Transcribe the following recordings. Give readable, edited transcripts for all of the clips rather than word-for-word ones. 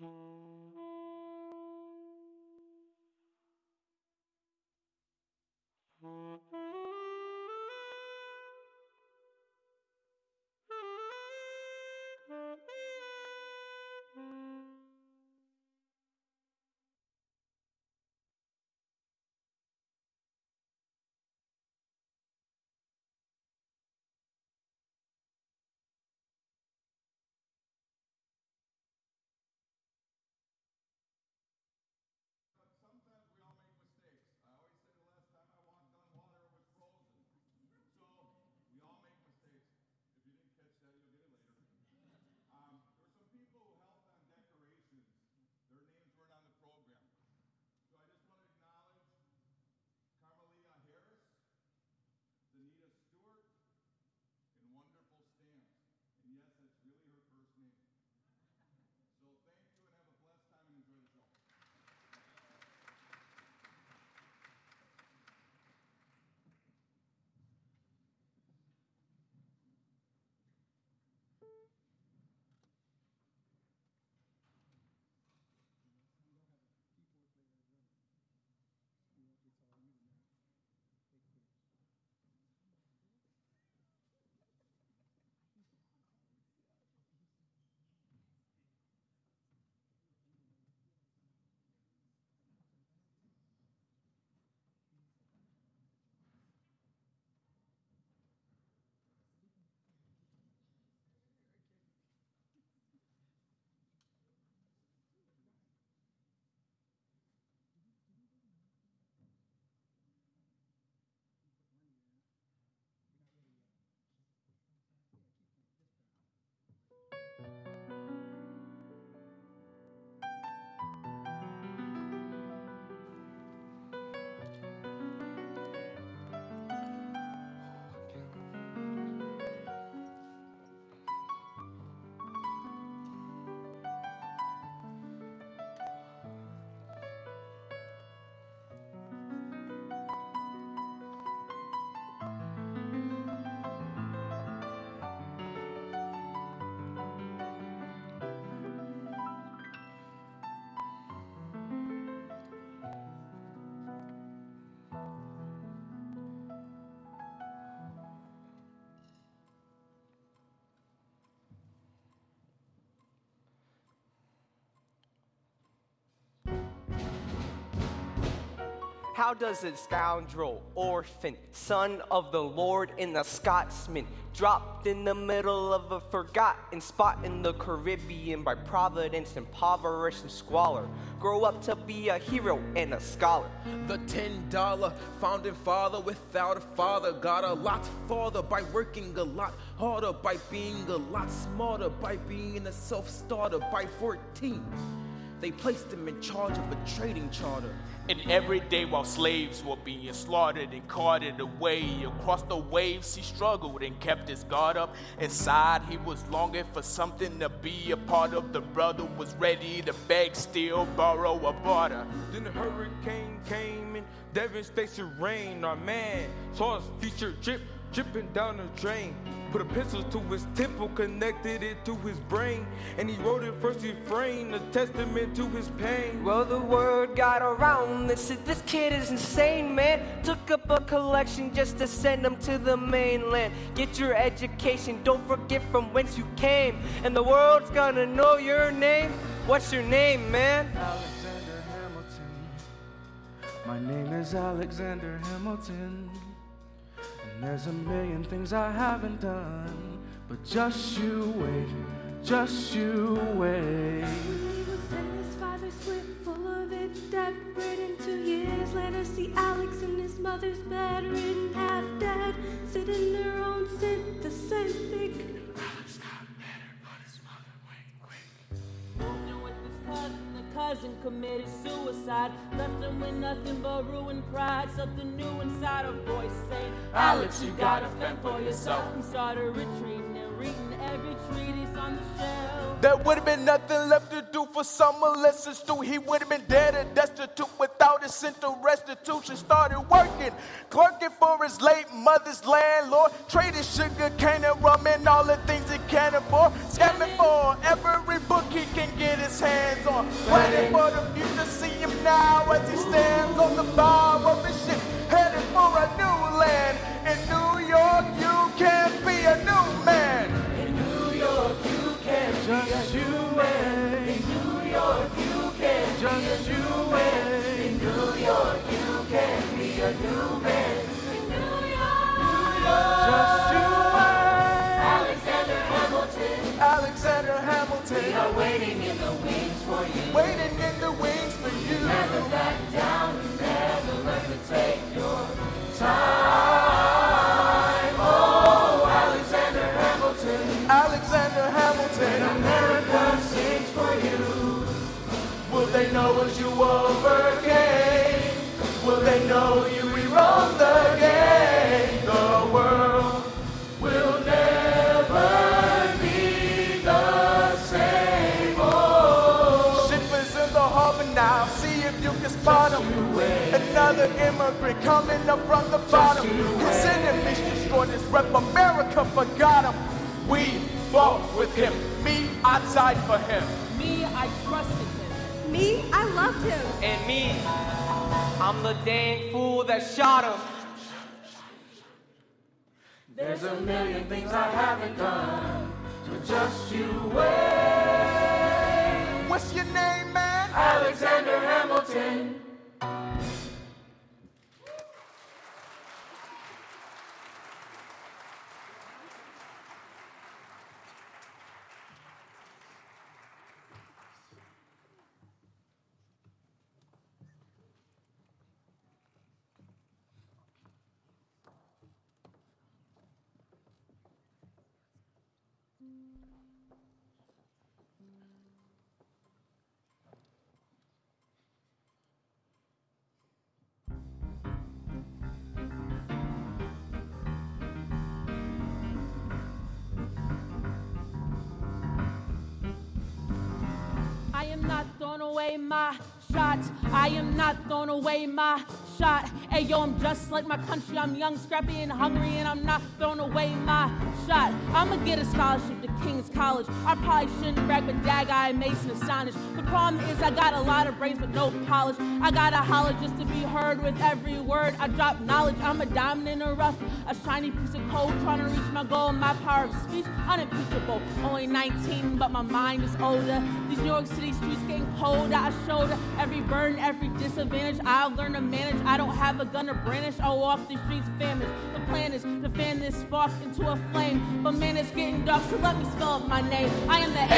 Sometimes we all make mistakes. I always say the last time I walked on water, it was frozen. So we all make mistakes. If you didn't catch that, you'll get it later. There were some people who helped on decorations. Their names weren't on the program. So I just want to acknowledge Carmelia Harris, Danita Stewart, and Wonderful Stamps. And yes, that's really her first name. So thank you and have a blessed time and enjoy the show. How does a scoundrel, orphan, son of the Lord and a Scotsman, dropped in the middle of a forgotten spot in the Caribbean by providence, impoverished and squalor, grow up to be a hero and a scholar? The $10 founding father without a father got a lot farther by working a lot harder, by being a lot smarter, by being a self-starter. By 14, they placed him in charge of a trading charter. And every day while slaves were being slaughtered and carted away across the waves, he struggled and kept his guard up. Inside he was longing for something to be a part of. The brother was ready to beg, steal, borrow, or barter. Then the hurricane came and devastation rain. Our man saw his future dripping down the drain. Put a pencil to his temple, connected it to his brain, and he wrote it first refrain, a testament to his pain. Well, the word got around, they said this kid is insane, man. Took up a collection just to send him to the mainland. Get your education, don't forget from whence you came, and the world's gonna know your name. What's your name, man? Alexander Hamilton. My name is Alexander Hamilton. And there's a million things I haven't done, but just you wait, just you wait. He will send his father's slip full of it, debt ridden 2 years later. See Alex in his mother's bed, ridden half dead, sitting their own sin, the same thing. Alex got better, but his mother went quick. Moving with his cousin, the cousin committed suicide, left him with nothing but ruined pride. Something new inside, a voice saying, Alex, you gotta fend for yourself. He started retreating and reading every treatise on the shelf. There would have been nothing left to do for some Melissa Stu. He would have been dead and destitute without a cent of restitution. Started working, clerking for his late mother's landlord. Traded sugar cane and rum and all the things he can't afford. Scamming for every book he can get his hands on. Planning for the future, see him now as he stands on the bar of his ship, headed for a new land. In New York, you can be a new man. In New York, you can Just you and In New York, you can just you and In New York, you can be a new man. In New York, just you and Alexander Hamilton. Alexander Hamilton, We are waiting in the wings for you. waiting in the wings for you. Never back down, never learn to take your time. Oh, Alexander Hamilton. Alexander Hamilton, America sings for you. will they know what you overcame? Will they know you rewrote the game? The world will never be the same. Oh, shippers in the harbor now, see if you can spot him. Another immigrant coming up from the bottom. His enemies destroyed his rep. America forgot him. We fought with him. Me, I died for him. Me, I trusted him. Me, I loved him. And me, I'm the dang fool that shot him. There's a million things I haven't done, so just you wait. What's your name, man? Alexander Hamilton. I am not throwing away my shot. I am not throwing away my shot. Hey yo, I'm just like my country. I'm young, scrappy, and hungry, and I'm not throwing away my shot. I'ma get a scholarship to King's College. I probably shouldn't brag, but dag, I am amazing, astonished. The problem is I got a lot of brains but no polish. I gotta holler just to be heard with every word. I drop knowledge. I'm a diamond in the rough, a shiny piece of coal, trying to reach my goal. My power of speech unimpeachable. Only 19, but my mind is older. These New York City streets getting colder. I showed every burden, every disadvantage. I've learned to manage. I don't have a gun to brandish. I'll walk the streets famished. The plan is to fan this spark into a flame. But man, it's getting dark, so let me spell out my name. I am the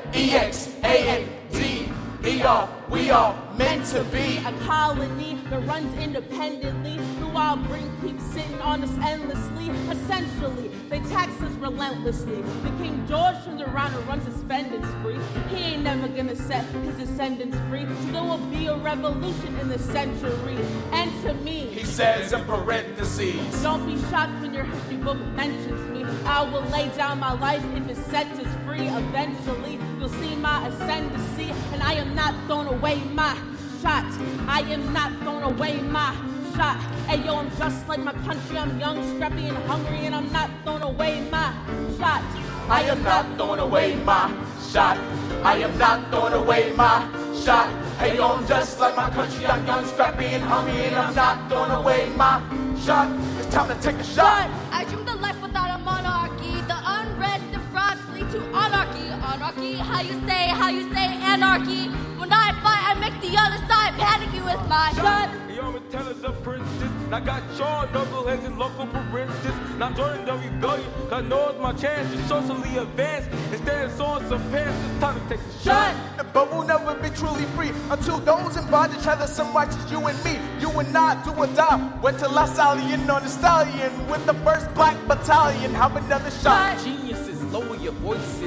A-L-E-X-A-N-D-E-R. We are meant to be a colony that runs independently. The wild bring keeps sitting on us endlessly. Essentially, they tax us relentlessly. The King George turns around and runs a spending spree. He ain't never gonna set his descendants free. So there will be a revolution in the century. And to me, he says in parentheses, don't be shocked when your history book mentions me. I will lay down my life if it sets us free. Eventually, you'll see my ascendancy. And I am not throwing away my shot. I am not throwing away my shot. Hey yo, I'm just like my country. I'm young, scrappy, and hungry, and I'm not throwing away my shot. I am not throwing away my shot. I am not throwing away my shot. Hey yo, I'm just like my country. I'm young, scrappy, and hungry, and I'm not throwing away my shot. It's time to take a shot. I dreamed a life without a monarchy. The unrest and frauds lead to anarchy. Anarchy, how you say anarchy. When I fight, I make the other side panicky with my shot. Yo, I'm tell us a princess. I got Shaw, knuckleheads, and local parentheses. Now joining the rebellion, cause I know it's my chance to socially advance. Instead of sewing some pants, it's time to take a shot. But we'll never be truly free until those in bondage have the same rights as you and me. You and I do or die. Wait till I stallion on the stallion with the 1st Black Battalion. Have another shot. Geniuses, lower your voices. You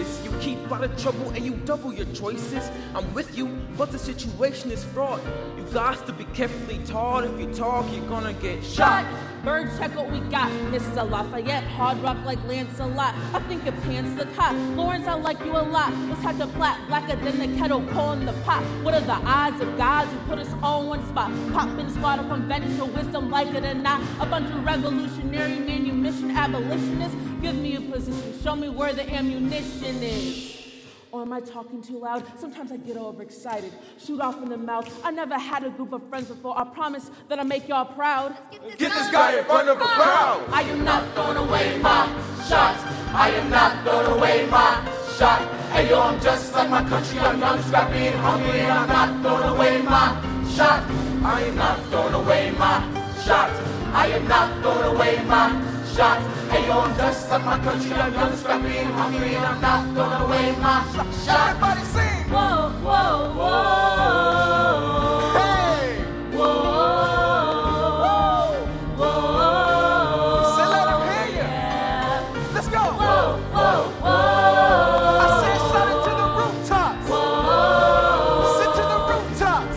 keep out of trouble and you double your choices. I'm with you, but the situation is fraught. You got to be carefully taught. If you talk, you're gonna get shot. Bird, check what we got. Mr. Lafayette, hard rock like Lancelot. I think your pants look hot. Lawrence, I like you a lot. Was had to flat, blacker than the kettle, coal in the pot. What are the odds of gods who put us all in one spot? Pop in the squad of conventional wisdom, like it or not. A bunch of revolutionary manumission abolitionists. Give me a position, show me where the ammunition is. Or am I talking too loud? Sometimes I get overexcited. Shoot off in the mouth. I never had a group of friends before. I promise that I'll make y'all proud. Get this guy in front of a crowd. I am not throwing away my shot. I am not throwing away my shot. Hey yo, I'm just like my country. I'm young, scrappy, and hungry, and I'm not throwing away my shot. I am not throwing away my shot. I am not throwing away my shot. Hey yo, I'm just like my country. I'm young, scrappy, and hungry, and I'm not throwing away my shot. Everybody sing. Whoa, whoa, whoa. Hey. Whoa, whoa. Say let him hear you. Yeah. Let's go. Whoa, whoa, whoa. I said shout it to the rooftops. Whoa. Sit to the rooftops.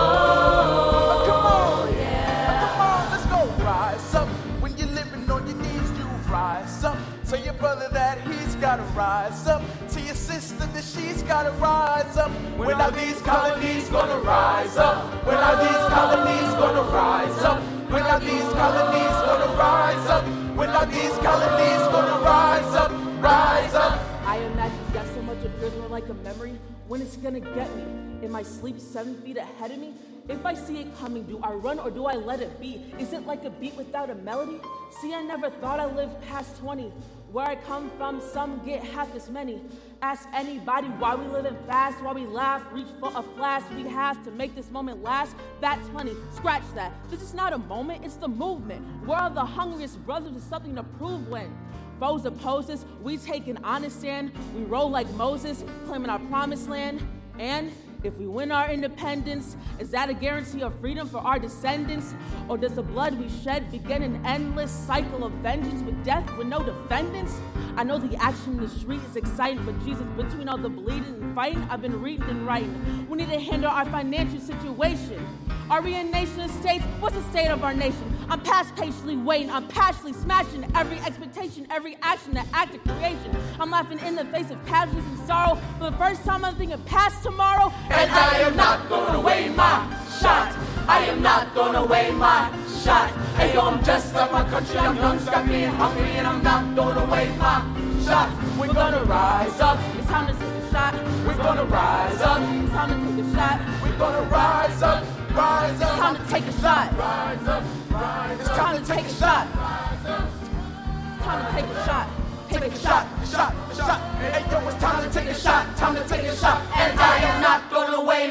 Whoa. Come on. Yeah. Come on, let's go. Rise up. When you're living on your knees, you rise up. Tell your brother that he's gotta rise up. Tell your sister that she's gotta rise up. When are these colonies gonna rise up? When are these colonies gonna rise up? When are these colonies gonna rise up? When are these colonies gonna rise up? Rise up. I imagine death so much a prisoner like a memory. When it's gonna get me? In my sleep 7 feet ahead of me? If I see it coming, do I run or do I let it be? Is it like a beat without a melody? See, I never thought I lived past 20. Where I come from, some get half as many. Ask anybody why we living fast, why we laugh, reach for a flash. We have to make this moment last. That's funny, scratch that. This is not a moment, it's the movement. We're all the hungriest brothers with something to prove when. Foes oppose us, we take an honest stand. We roll like Moses, claiming our promised land. And if we win our independence, is that a guarantee of freedom for our descendants? Or does the blood we shed begin an endless cycle of vengeance with death with no defendants? I know the action in the street is exciting, but Jesus, between all the bleeding and fighting, I've been reading and writing. We need to handle our financial situation. Are we a nation of states? What's the state of our nation? I'm past patiently waiting. I'm passionately smashing every expectation, every action, the act of creation. I'm laughing in the face of casualties and sorrow. For the first time, I'm thinking past tomorrow. And I am not throwing away my shot. I am not throwing away my shot. Hey yo, I'm just like my country. I'm young, scrappy, and hungry, and I'm not throwing away my shot. We're gonna rise up. It's time to take a shot. We're gonna rise up. It's time to take a shot. We're gonna rise up. Rise It's up. time to take a shot. Rise up. Rise It's up. time to take a shot. Rise up. It's time to take a shot. Take a Shot, shot. shot. Hey yo, it's time to take a shot. Time to take a shot. And I am not throwing away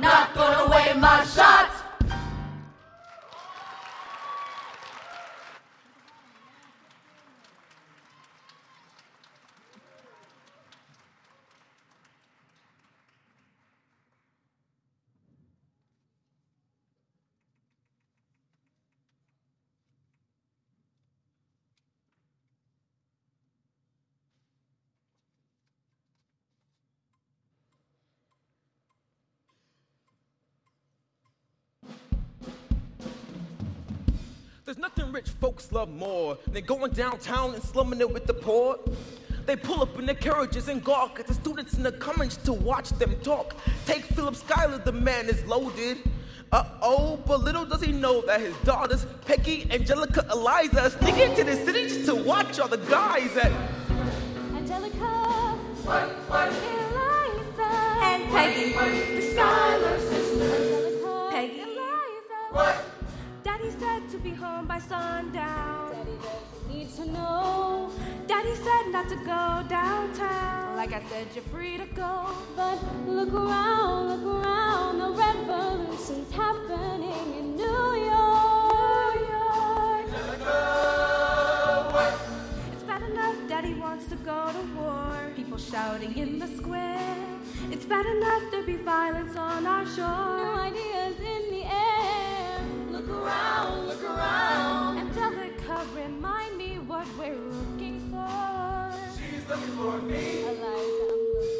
my shot. There's nothing rich folks love more than going downtown and slumming it with the poor. They pull up in their carriages and gawk at the students in the comments to watch them talk. Take Philip Schuyler, the man is loaded. Uh-oh, but little does he know that his daughters, Peggy, Angelica, Eliza, are sneaking into the city just to watch all the guys at... Angelica, What? Eliza, And Peggy, the Schuyler sisters. Angelica, Peggy. Eliza. What? Daddy said to be home by sundown. Daddy doesn't need to know. Daddy said not to go downtown. Like I said, you're free to go. But look around, the revolution's happening in New York. What? It's bad enough Daddy wants to go to war. People shouting in the square. It's bad enough there be violence on our shore. No ideas in the air. Look around, Angelica, remind me what we're looking for. She's looking for me. Eliza, I'm looking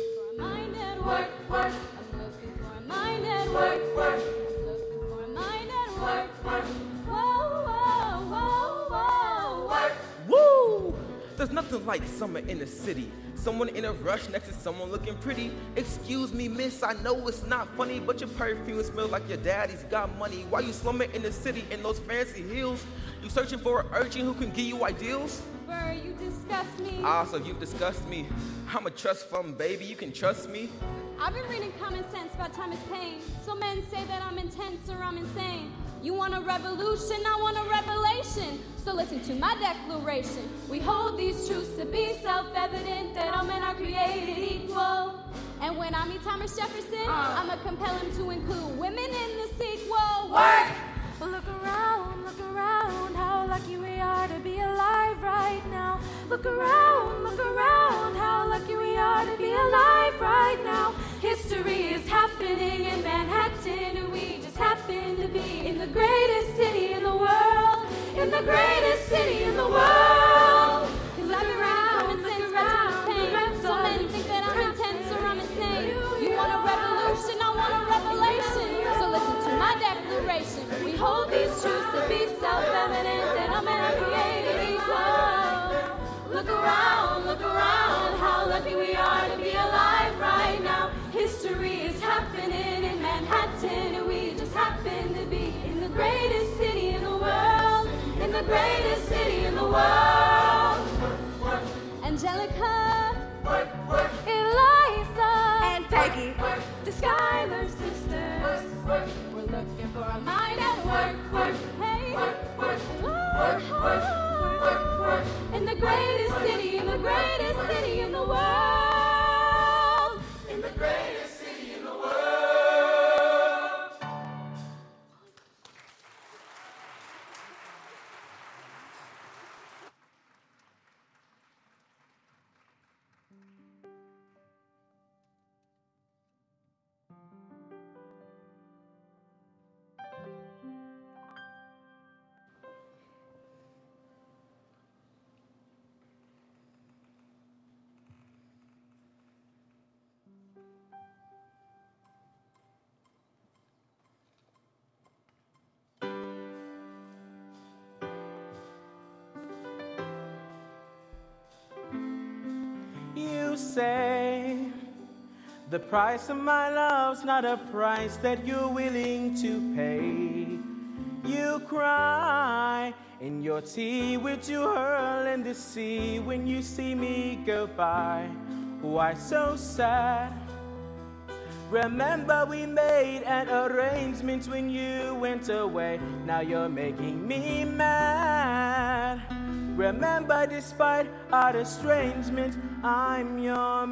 like summer in the city. Someone in a rush next to someone looking pretty. Excuse me, miss, I know it's not funny, but your perfume smells like your daddy's got money. Why you slumming in the city in those fancy heels? You searching for an urchin who can give you ideals? Burr, you disgust me. So you've discussed me. I'm a trust fund, baby, you can trust me. I've been reading Common Sense about time is pain. So men say that I'm intense or I'm insane. You want a revolution, I want a revelation. So listen to my declaration. We hold these truths to be self-evident, that all men are created equal. And when I meet Thomas Jefferson, I'ma compel him to include women in the sequel. Work! Look around, how lucky we are to be alive right now. Look around, how lucky we are to be alive right now. History is happening in Manhattan, and we just happen to be in the greatest city in the world. In the greatest city in the world. 'Cause I've been around, look around, pain. So men think that I'm intense or I'm insane. You want a revolution, I want a revelation. So listen to my declaration. We hold these truths to be self-evident, that all men are created equal. Look around, how lucky we are to be alive right now. History is happening in Manhattan, and we just happen to be in the greatest city in the world. In the greatest city in the world. Angelica, Eliza, and Peggy, the Schuyler sisters. we're looking for a mind at work. Hey, in the greatest city, in the greatest city in the world. In the greatest city in the world. You say the price of my love's not a price that you're willing to pay. You cry in your tea, which you hurl in the sea when you see me go by. Why so sad? Remember we made an arrangement when you went away. Now you're making me mad. Remember, despite our estrangement, I'm your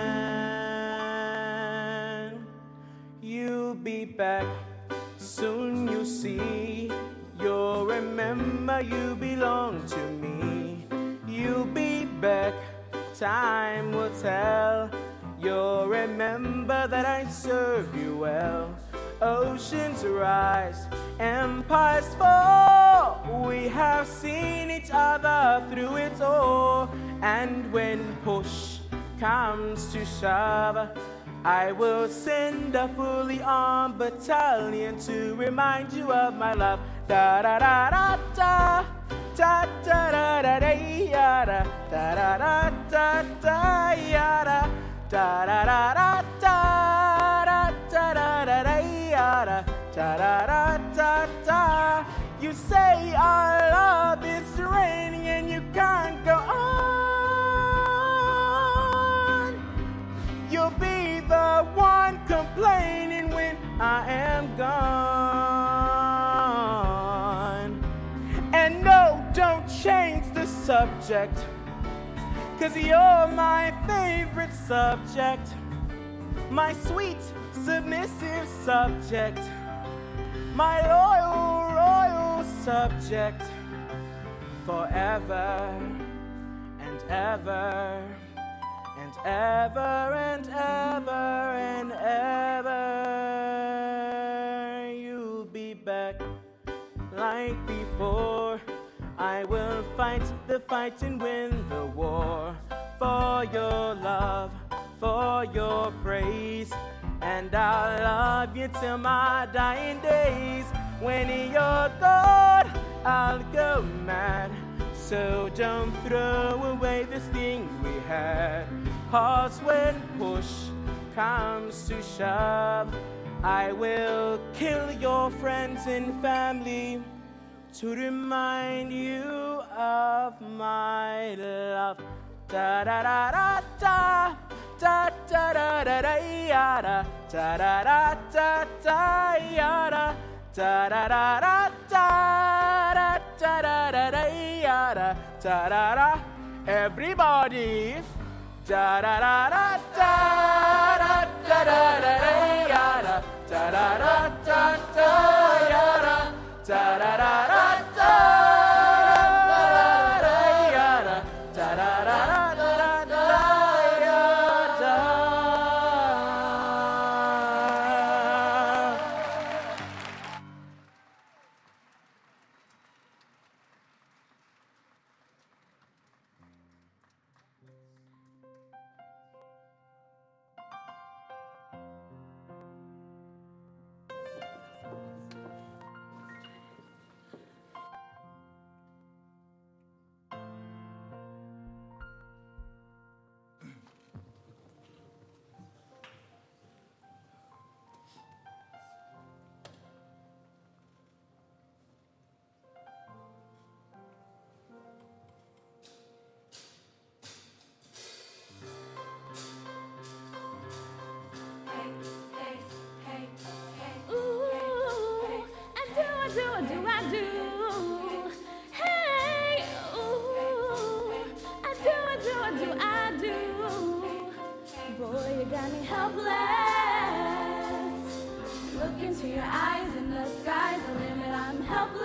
man. You'll be back, soon you'll see. You'll remember you belong to me. You'll be back, time will tell. You'll remember that I served you well. Oceans rise, empires fall. We have seen each other through it all. And when push comes to shove, I will send a fully armed battalion to remind you of my love. Da da da da da, da da da da da da, da da da da da da, da da da da da, da da da da da da da da. You say our love is draining and you can't go on. You'll be the one complaining when I am gone. And no, don't change the subject, 'cause you're my favorite subject, my sweet, submissive subject, my loyal subject, forever and ever and ever and ever and ever. You'll be back like before. I will fight the fight and win the war for your love, for your praise. And I'll love you till my dying days. When you're gone, I'll go mad. So don't throw away this thing we had. 'Cause when push comes to shove, I will kill your friends and family to remind you of my love. Da da da da da da da da da da yada da da da da da yada da da da da da da da da da yada da da da. Everybody. Da da da da da da da da da yada da da da da da yada da da da da da yada da da da da da yada. Boy, you got me helpless. Look into your eyes and the sky's the limit. I'm helpless.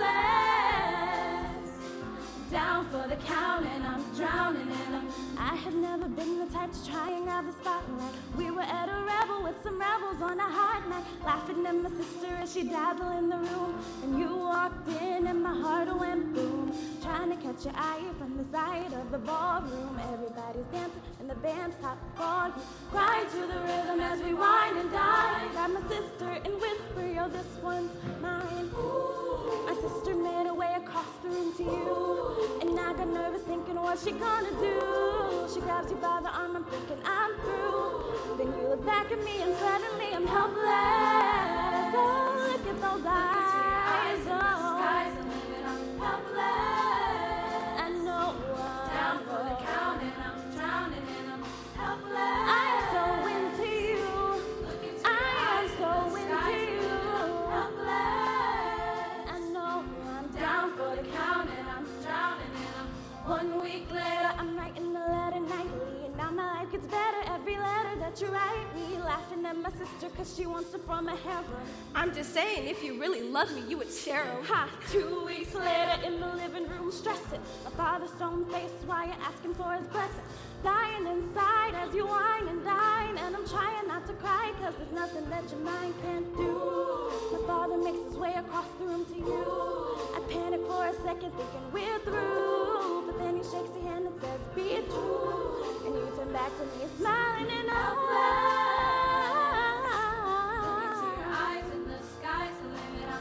Down for the count and I'm drowning in them. I have never been the type to try and grab the spotlight. We were at a revel with some rebels on a hard night, laughing at my sister as she dazzled in the room. And you walked in and my heart went boom, trying to catch your eye from the side of the ballroom. Everybody's dancing and the band's top on you, crying to the rhythm as we wine and dine. Grab my sister and whisper, yo, this one's mine. My sister made her way across the room to you, and I got nervous thinking, what's she gonna do? She grabs you by the arm, I'm thinking I'm through. Then you look back at me and suddenly I'm helpless. Oh, look at those eyes. Oh, sky's the limit, I'm helpless. I know I'm down for the count and I'm drowning and I'm helpless. I am so into you. I am so into you. Helpless. I know I'm down for the count and I'm drowning and I'm 1 week later, I'm writing a letter nightly, and now my life gets better every letter that you write me. Laughing at my sister cause she wants to form a harem. I'm just saying, if you really love me, you would share 'em. Ha! 2 weeks later in the living room, stressing. My father's stone face while you're asking for his blessing. Dying inside as you wine and dine, and I'm trying not to cry cause there's nothing that your mind can't do. My father makes his way across the room to you. I panic for a second thinking we're through, but then he shakes your hand and says, be it true. And you turn back to me smiling and helpless. Look into your eyes and the sky's the limit. I'm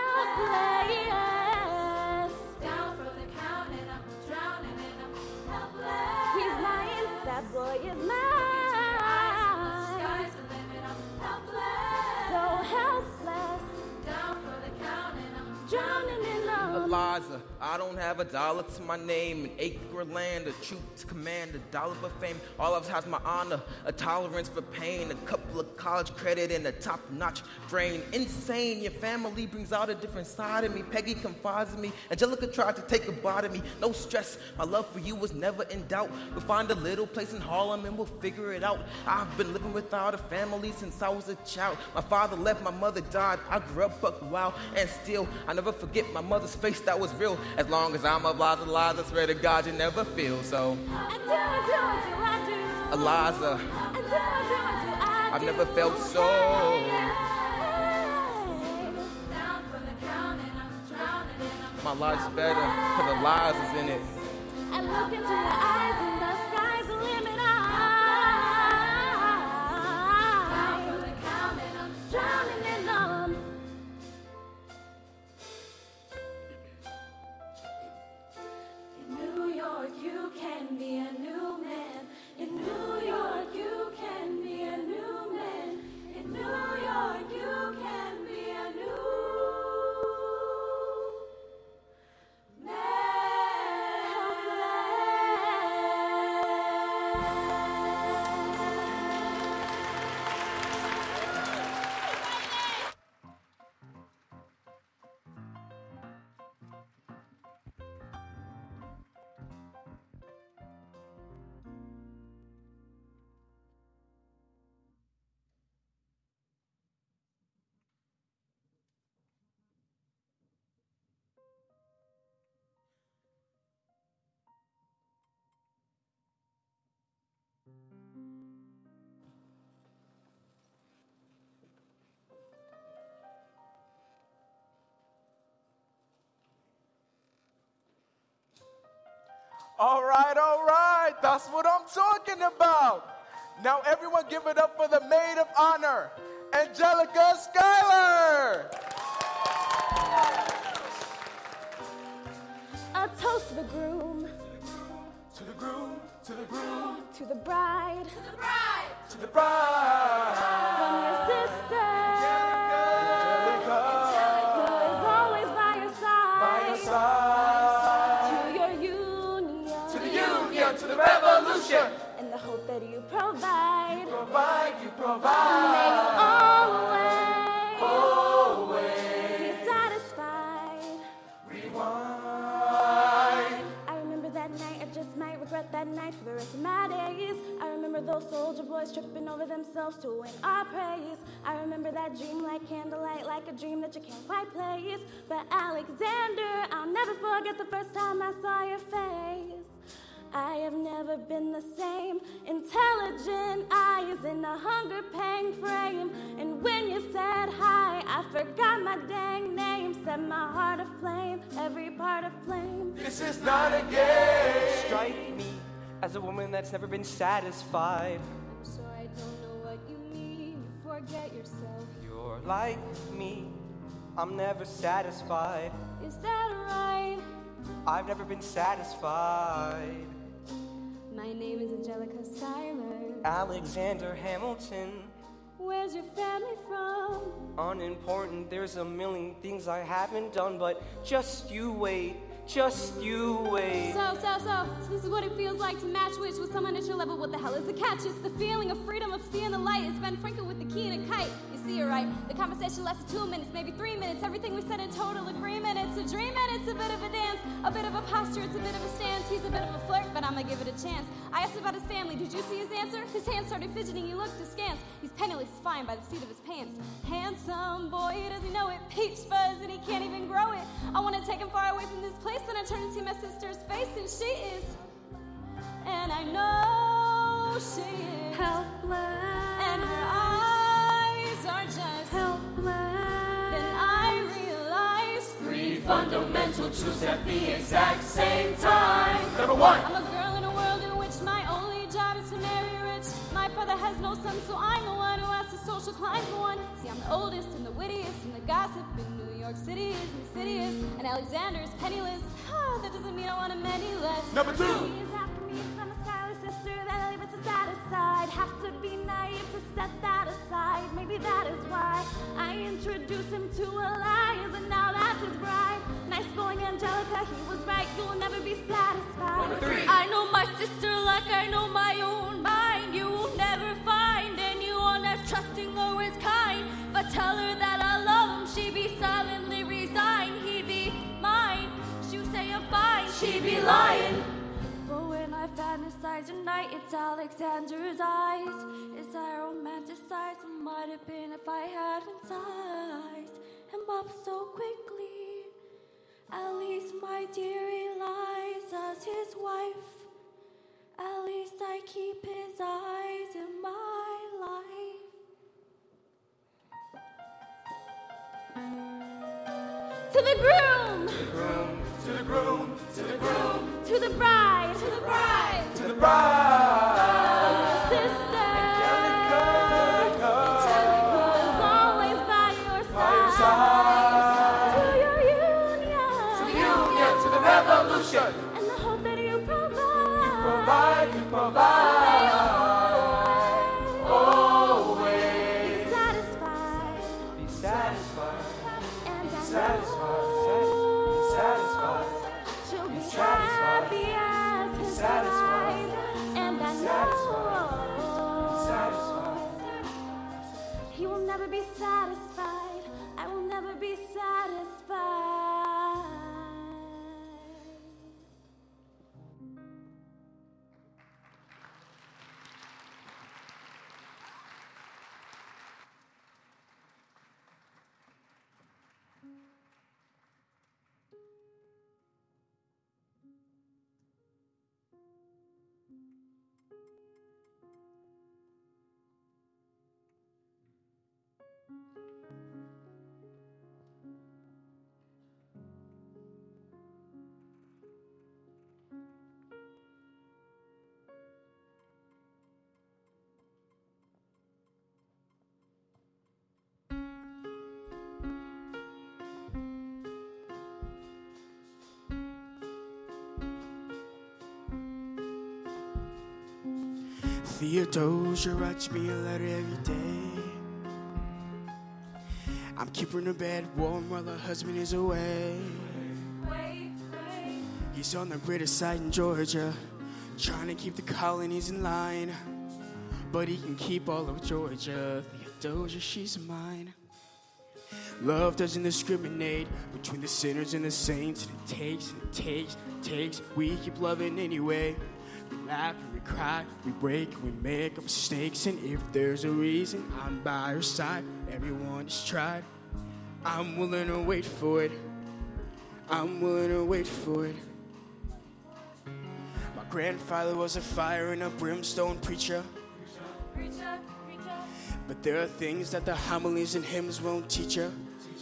helpless. Down for the count and I'm drowning and I'm helpless. He's mine, that boy is mine. Sky's the limit, I'm helpless. So helpless. Down for the count and I'm drowning in love. Eliza, I don't have $1 to my name, an acre of land, a troop to command, $1 for fame. All I've has my honor, a tolerance for pain, a couple of college credit, and a top-notch brain. Insane, your family brings out a different side of me. Peggy confides in me. Angelica tried to take a bite of me. No stress, my love for you was never in doubt. We'll find a little place in Harlem and we'll figure it out. I've been living without a family since I was a child. My father left, my mother died. I grew up buck wild, and still I never forget my mother's face that was real. As long as I'm alive, I swear to God you never feel so. I do. Eliza, I've never felt so. Down for the count and I'm drowning and I'm My life's better because Eliza's in it. I look into your eyes and the sky's the limit. Down for the count and I'm drowning in them. You knew All right. That's what I'm talking about. Now everyone give it up for the maid of honor, Angelica Schuyler. A toast to the groom. To the groom, to the groom, To the bride. To the bride. to the bride. From your sister. Who is always by your side. To your union. To the union, to the revolution. And the hope that you provide. You May provide. you always be satisfied. Rewind. I remember that night, I just might regret that night for the rest of my days. I remember those soldier boys tripping over themselves to win our praise. I remember that dream like candlelight, like a dream that you can't quite place. But Alexander, I'll never forget the first time I saw your face. I have never been the same. Intelligent eyes in a hunger pang frame. And when you said hi, I forgot my dang name. Set my heart aflame, every part aflame. This is not a game. Strike me as a woman that's never been satisfied. I'm sure I don't know what you mean. You forget yourself. You're like me, I'm never satisfied. Is that right? I've never been satisfied. My name is Angelica Schuyler. Alexander Hamilton, Where's your family from? unimportant. There's a million things I haven't done, but just you wait. Just you wait. So this is what it feels like to match wits with someone at your level. What the hell is the catch? It's the feeling of freedom, of seeing the light. It's Ben Franklin with the key and a kite. You see it right. The conversation lasted 2 minutes, maybe 3 minutes. Everything we said in total agreement. It's a dream and it's a bit of a dance, a bit of a posture, it's a bit of a stance. He's a bit of a flirt, but I'ma give it a chance. I asked about his family. Did you see his answer? His hands started fidgeting. He looked askance. He's penniless, fine by the seat of his pants. Handsome boy, does he know it? Peach fuzz, and he can't even grow it. I want to take him far away from this place, then I turn and see my sister's face, and she is, and I know she is Helpless. and her eyes are just Helpless. Then I realize Three fundamental truths at the exact same time. Number one. I'm a girl in a world in which my only job is to marry rich. My father has no son, so I'm the one who has to social climb for one. See, I'm the oldest and the wittiest and the gossip in New York City is insidious, and Alexander's penniless. That doesn't mean I want him any less. Number two. He is after me 'cause I'm a Schuyler sister that I leave it to that aside. Have to be naive to set that aside. Maybe that is why I introduced him to Elias, and now that's his bride. Nice going, Angelica. He was right. You will never be satisfied. Number three. I know my sister like I know my own mind. You will never find anyone as trusting or as kind. But tell her that I love him, she be silently resigned. He'd be mine. She'll say I'm fine, she be lying. But when I fantasize at night, it's Alexander's eyes. As I romanticize, it might have been if I hadn't sized him up so quickly. At least my dear Eliza as his wife. At least I keep his eyes in my life. To the groom! To the groom, to the groom, to the groom, To the bride! To the bride! to the bride. Sister! Angelica. Who is always by your side. To your union! To the union, to the revolution. And the hope that you provide. Provide, you provide. Always. Be satisfied. Be satisfied. And I Satisfied. know Satisfied. she'll be satisfied. happy as his satisfied. bride. And I Satisfied. know he will never be satisfied. I will never be satisfied. Theodosia writes me a letter every day. I'm keeping her bed warm while her husband is away. He's on the British side in Georgia, trying to keep the colonies in line. But he can keep all of Georgia. Theodosia, she's mine. Love doesn't discriminate between the sinners and the saints. And it takes, and it takes, and it takes. We keep loving anyway. We laugh and we cry, we break and we make our mistakes. And if there's a reason, I'm by her side. Everyone has tried. I'm willing to wait for it. I'm willing to wait for it. My grandfather was a fire and a brimstone preacher. But there are things that the homilies and hymns won't teach you.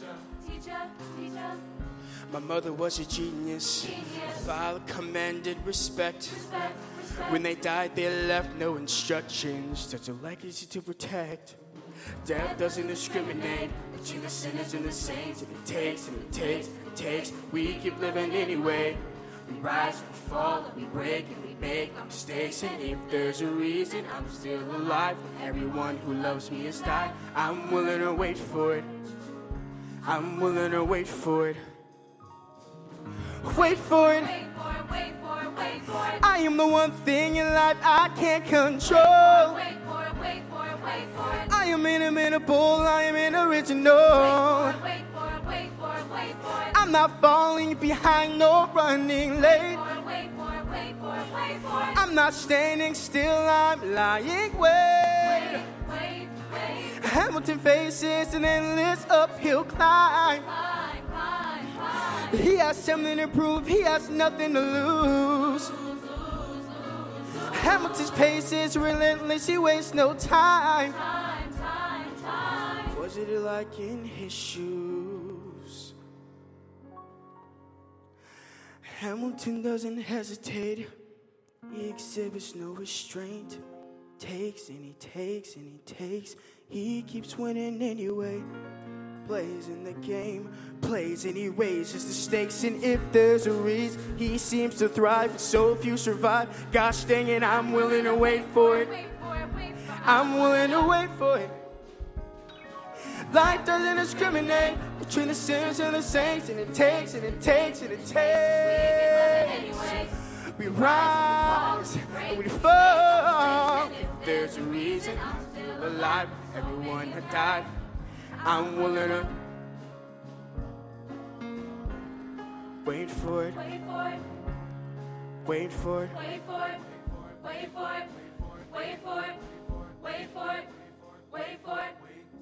My mother was a genius. My father commanded respect. When they died, they left no instructions. Such a legacy to protect. Death doesn't discriminate between the sinners and the saints. And it takes, and it takes, and it takes. We keep living anyway. We rise, we fall, and we break, and we make our mistakes. And if there's a reason, I'm still alive. Everyone who loves me has died. I'm willing to wait for it. I'm willing to wait for it. Wait for it. Wait for it, wait for it, wait for it. I am the one thing in life I can't control. Wait for it, wait for it, wait for it. I am inimitable, I am original. Wait for it, wait for it, wait for it. I'm not falling behind nor running late. Wait for it, wait for it, wait for it. I'm not standing still, I'm lying wait. Wait. Hamilton faces an endless uphill climb. He has something to prove, he has nothing to lose. Hamilton's pace is relentless, he wastes no time. Was it like in his shoes? Hamilton doesn't hesitate, he exhibits no restraint. Takes and he takes and he takes, he keeps winning anyway. Plays in the game, plays and he raises the stakes. And if there's a reason, he seems to thrive, and so few survive. Gosh dang it, I'm willing to wait for it. I'm willing to wait for it. Life doesn't discriminate between the sinners and the saints. And it takes, and it takes, and it takes. We rise and we fall. If there's a reason, I'm still alive. Everyone had died. I'm willing to wait for it. Wait for it. Wait for it. Wait for it. Wait for it. Wait for it. Wait for it. Wait for it.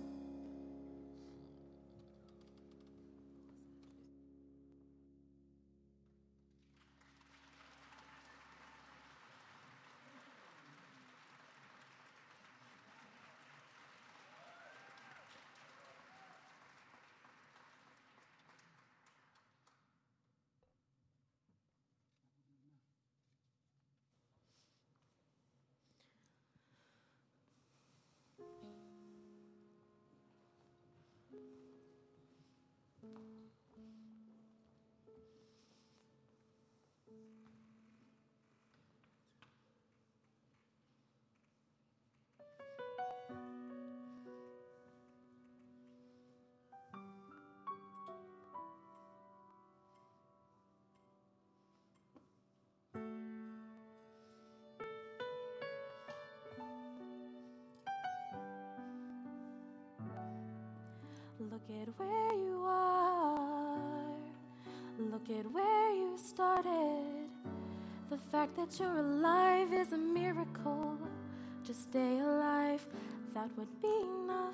Look at where you are. Look at where you started. The fact that you're alive is a miracle. Just stay alive, that would be enough.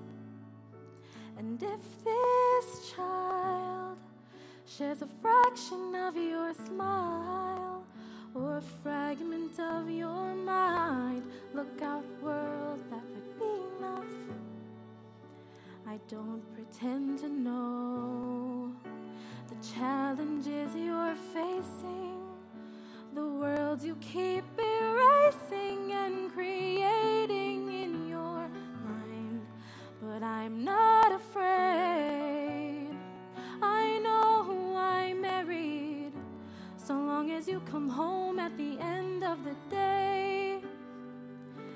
And if this child shares a fraction of your smile or a fragment of your mind, look out, world, that would be enough. I don't pretend to know the challenges you're facing, the worlds you keep erasing and creating in your mind. But I'm not afraid, I know who I married, so long as you come home at the end of the day.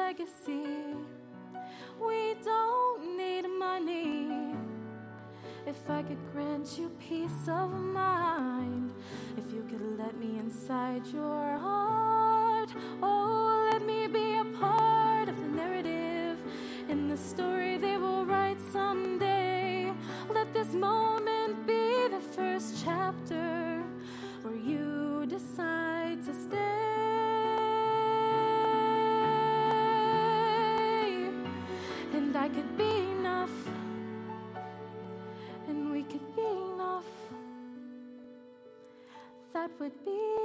legacy. We don't need money. If I could grant you peace of mind, if you could let me inside your heart, oh, let me be a part of the narrative in the story they will write someday. Let this moment be the first chapter where you decide to stay. And I could be enough, and we could be enough. That would be